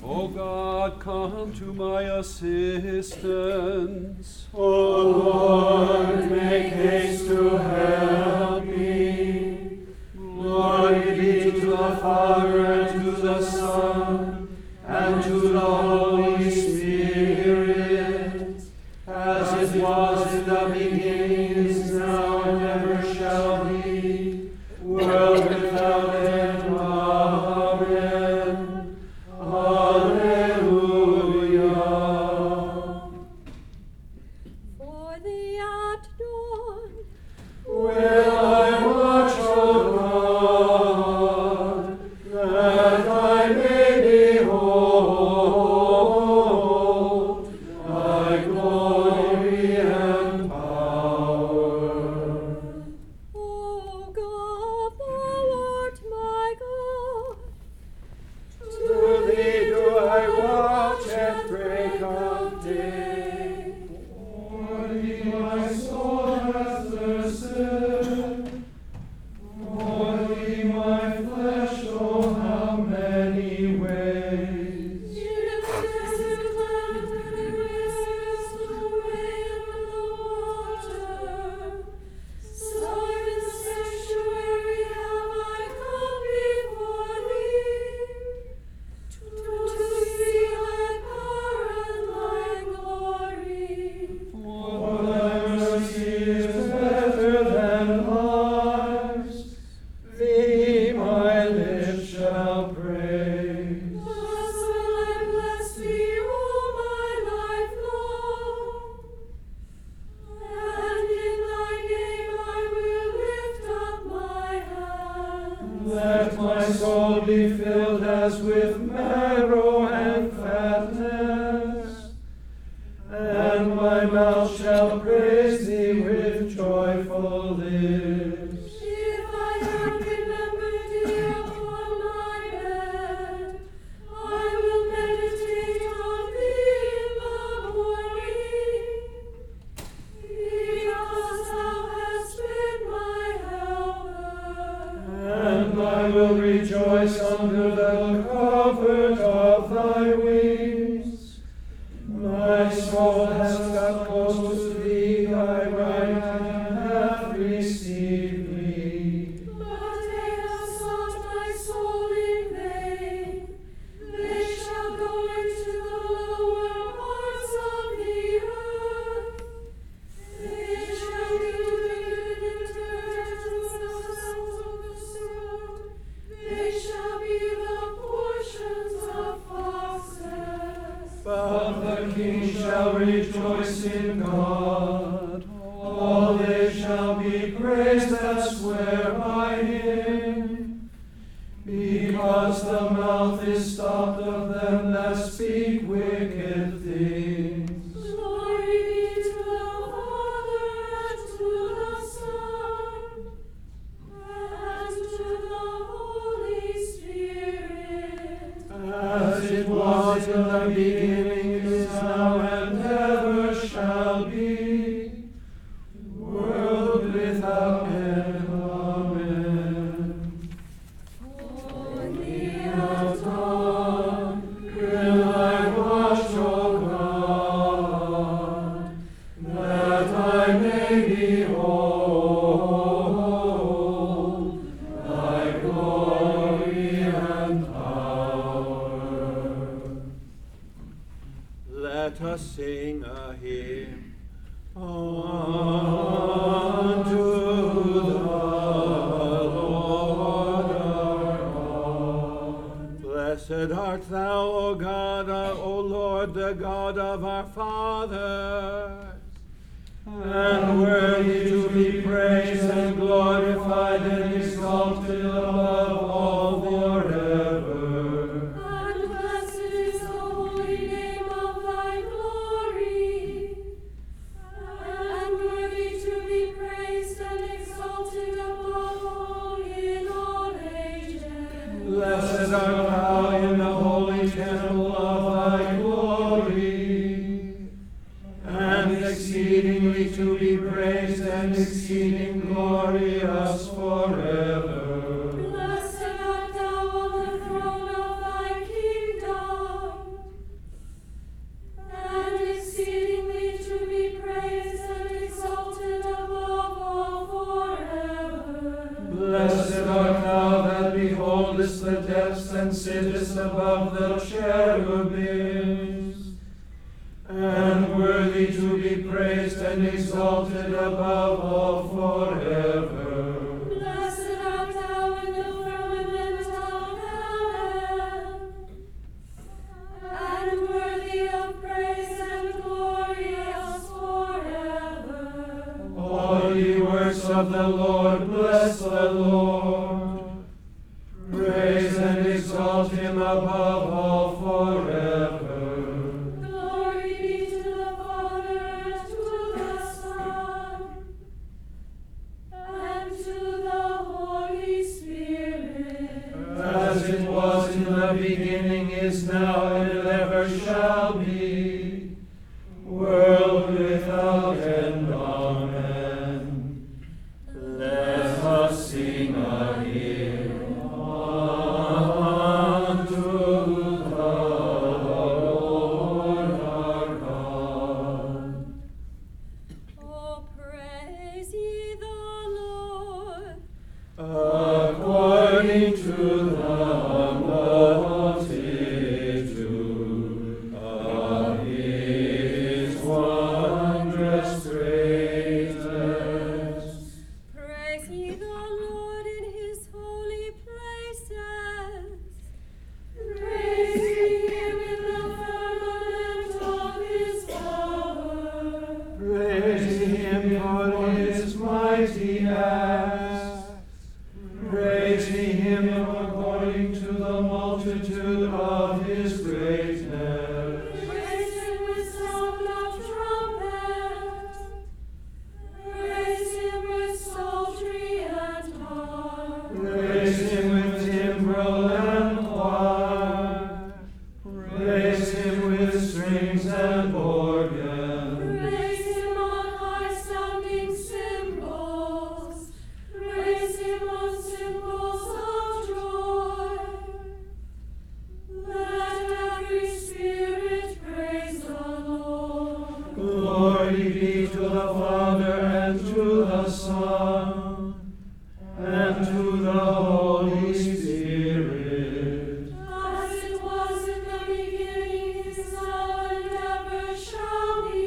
O God, come to my assistance. O Lord, make haste to help me. Glory be to the Father, and to the Son, and to the Holy Spirit, as it was in the beginning, is now, and ever shall be, world without end. Amen. Alleluia. For thee at dawn Will I watch, O God, that I may behold thy glory and power. O God, thou art my God. To thee do I watch at break of day. For thee my soul hath thirsted. For thee my flesh, oh, how many ways. In the desert land where there is no rain and no water, so in the sanctuary have I come before thee, to see thy power and thy glory. For thy mercy is better than lives. Thee my lips shall praise. Thus will I bless thee all my life long, and in thy name I will lift up my hands. Let my soul be filled as with marrow and fatness, and my mouth shall praise thee with joyful lips. If I have remembered thee upon my bed, I will meditate on thee in the morning, because thou hast been my helper. And I will rejoice under the covert of thy wings. My soul has got close to thee, thy right hand hath received me. But they have sought my soul in vain. They shall go into the lower parts of the earth. They shall be delivered into the sound of the sword. They shall be the portions of foxes. But the king shall rejoice in God. All they shall be praised that swear by him. Because the mouth is stopped of them that speak wicked things. Glory be to the Father, and to the Son, and to the Holy Spirit. As it was in the beginning, is now, and ever shall be, world without end. Amen. For thee at dawn Will I watch, O God, that I may behold thy glory and power. Let us sing a hymn. Unto the Lord our God. Blessed art thou, O God, O Lord, the God of our fathers. And worthy to be praised and glorified and exalted above all forever. and blessed is the holy name of thy glory, and worthy to be praised and exalted above all in all ages. Blessed art thou in the holy temple of thy glory, and exceedingly to be praised and exceeding glorious forever. Blessed art thou above the cherubims, and worthy to be praised and exalted above all forever. Blessed art thou in the firmament of heaven, and worthy of praise and glorious forever. All ye works of the Lord, bless the Lord. Praise and exalt him above all forever. Glory be to the Father, and to the Son, and to the Holy Spirit. As it was in the beginning, is now, and ever shall be, world without end. Amen. Let us sing a hymn unto the Lord our God. Oh, praise ye the Lord. According to the multitude of his wondrous greatness. Praise ye the Lord in his holy places. Praise ye him in the firmament of his power. Praise him for his mighty acts. Praise him according to the multitude of his greatness. Praise him with sound of trumpet. Praise him with psaltery and harp. Praise him with timbrel and choir. Praise him with strings and organ. Praise him on high-sounding cymbals. Praise him on cymbals of joy. Let every spirit praise the Lord. Glory be to the Father, and to the Son, and to the Holy Spirit. As it was in the beginning, is now, and ever shall be,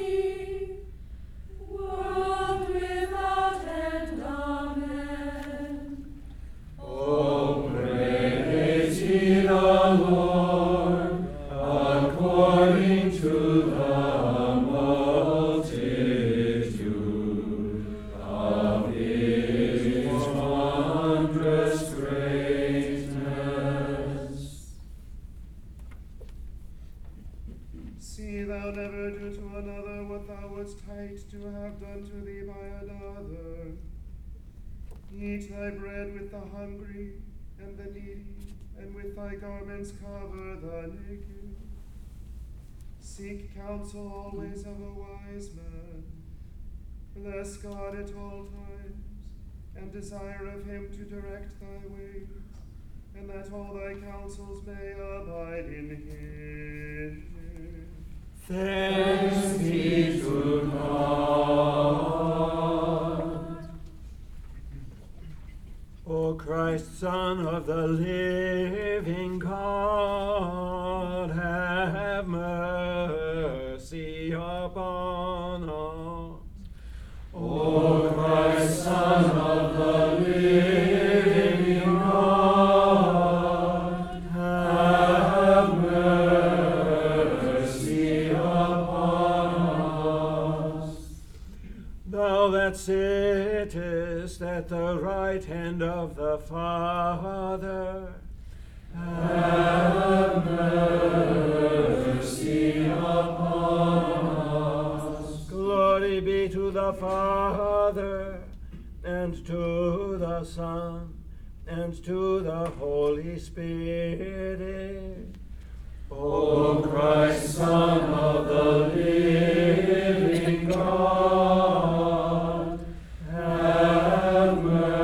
world without end. Amen. Oh, praise ye the Lord, according to the multitude of his wondrous greatness. See thou never do to another what thou wouldst hate to have done to thee by another. Eat thy bread with the hungry and the needy, and with thy garments cover the naked. Seek counsel always of a wise man. Bless God at all times, and desire of him to direct thy ways, and that all thy counsels may abide in him. Thanks be to God. O Christ, Son of the living God, have mercy upon us. O Christ, Son of the living God, have mercy upon us. Thou that sittest at the right hand of the Father, have mercy upon us. Glory be to the Father, and to the Son, and to the Holy Spirit. O Christ, Son of the living God, have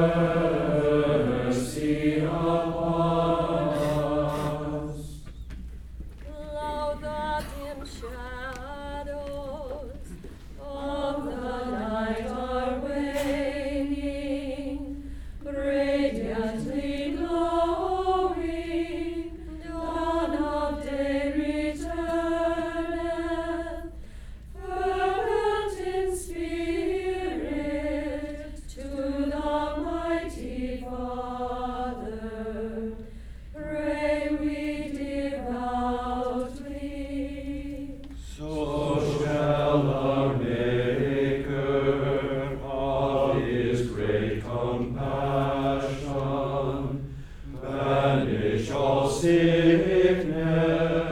mercy upon us. Lo, the dim shadows of the night are waning, radiantly glowing,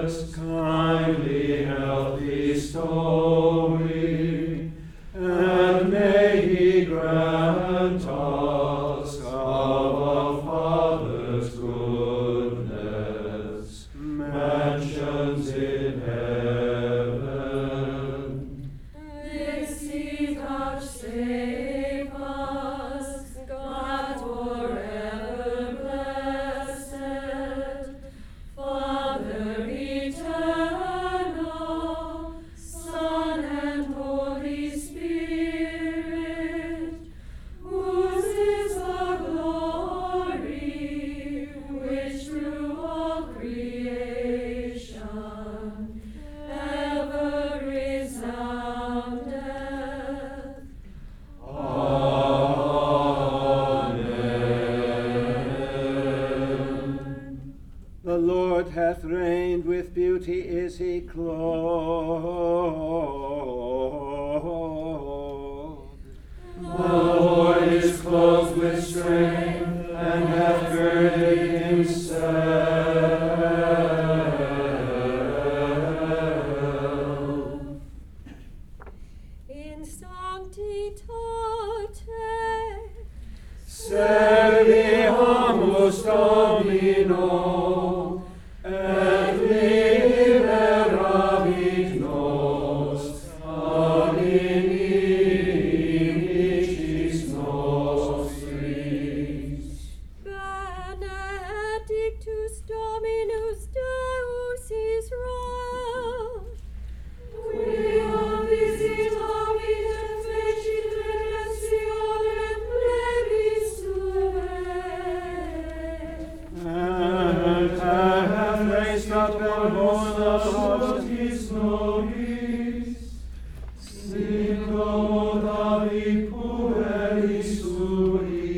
us kindly health bestowing, and may He grant us of a Father's goodness mansions in heaven. This He vouchsafe us, God forever blessed, Father eternal, Son and Holy Spirit, whose is the glory which through all creation ever resoundeth. Amen. The Lord hath reigned, with beauty is He clothed. The Lord is clothed with strength, and hath girded Himself. In sanctitate Serviamus Domino, et liberavit nos ad inimicis nostris. Benedictus Dominus Deus Israel, quia visitavit et fecit redemptionem plebis tuae, And hath raised up and bona salutis nobis, Siculo David pueris sui.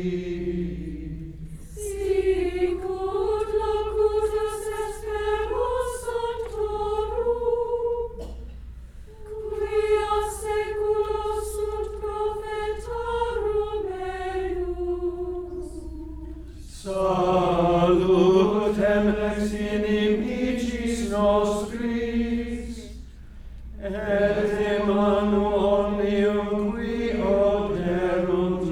sicut locutus est verbus sanctorum, quia seculos sunt prophetarum eius. Salutem ex inimicis nostris, et emanu omnium qui oderunt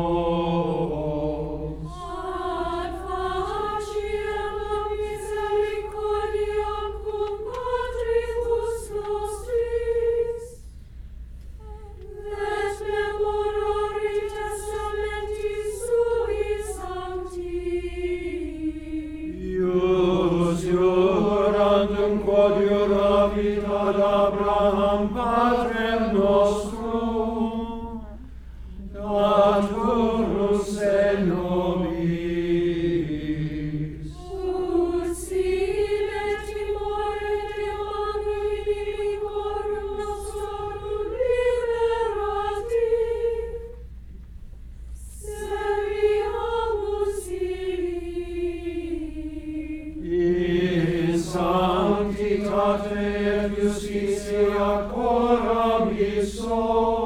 nos. Ad faciem misericordiam cum patribus nostris, et memorare testamentis sui sancti. Ius jurandum quod juravit ad Abraham patrem nostrum, daturus et nobis. Ut sive timore demandum inimicorum nostrorum liberati, serviamus illi. In sanctitate et justitia coram iso,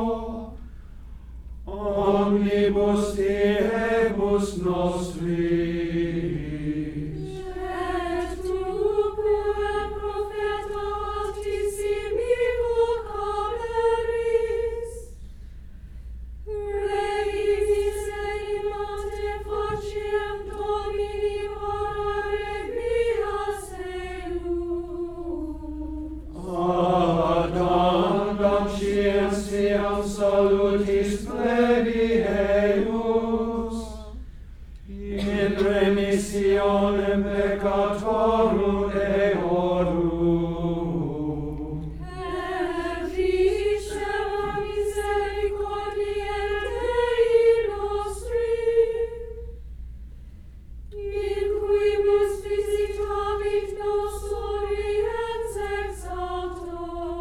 omnibus diebus nostris. Et tu pure propheta altissimi vocaberis, reitis imate faciem Domini parare vias eius. Adandam scientiam salutis plebi eius, in remissionem peccatorum eorum. Et diceva misericordiae Dei nostri, in quibus visitavit nos oriens ex alto.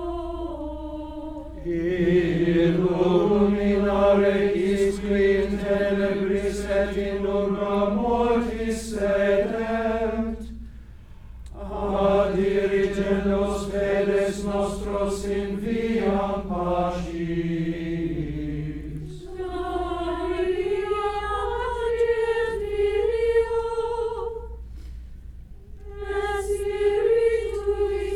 Illuminare isqui in tenebris et in umbra mortis sedent, ad dirigendos pedes nostros in viam pacis. Gloria Patri et Filio, et Spiritui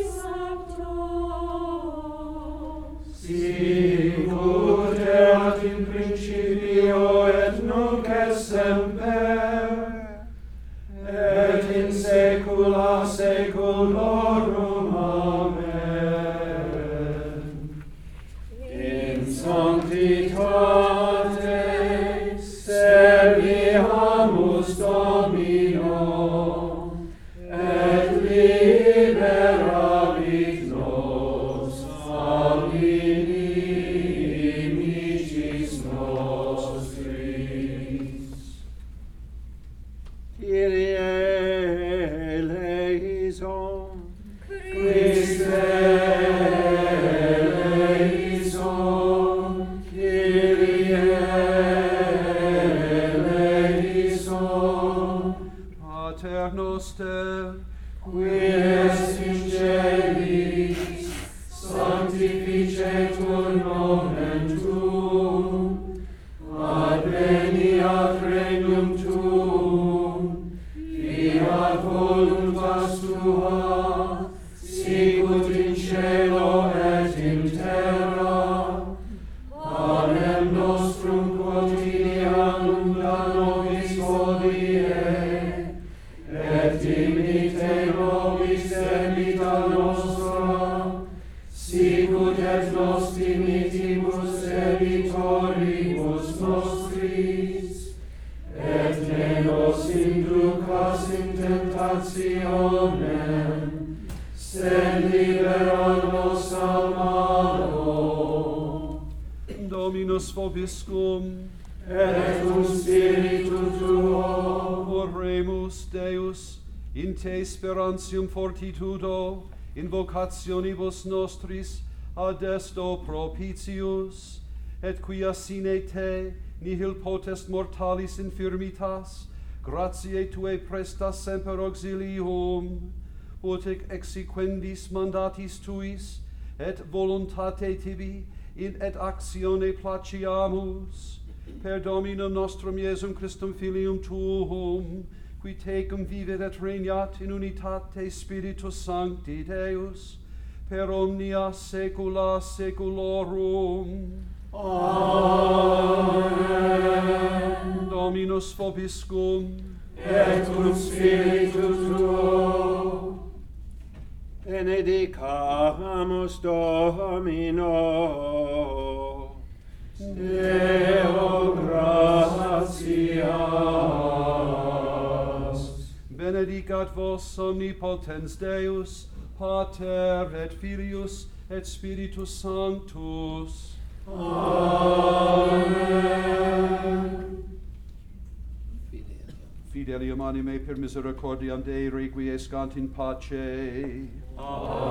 sicut in cielo et in terra. Panem nostrum quotidianum da nobis hodie, et dimitte nobis debita nostra, sicut et nos dimittimus debitoribus nostris, et ne nos inducas in tentationem, sed libera nos a malo. Dominus vobiscum, Et cum spiritu tuo, oremus Deus, in te sperantium fortitudo, invocationibus nostris, ad esto propitius, et quia sine te nihil potest mortalis infirmitas, gratiae tuae prestas semper auxilium, ut exequendis mandatis tuis, et voluntate tibi, in et actione placiamus, per Dominum nostrum Iesum Christum Filium tuum, qui tecum vivet et regnat in unitate Spiritus Sancti Deus, per omnia saecula saeculorum. Amen. Dominus vobiscum, Et cum spiritu tuo, Benedicamus Domino. Deo gratias. benedicat vos omnipotens Deus, Pater et Filius et Spiritus Sanctus. Amen. Fidelium animae per misericordiam Dei requiescant in pace. Amen.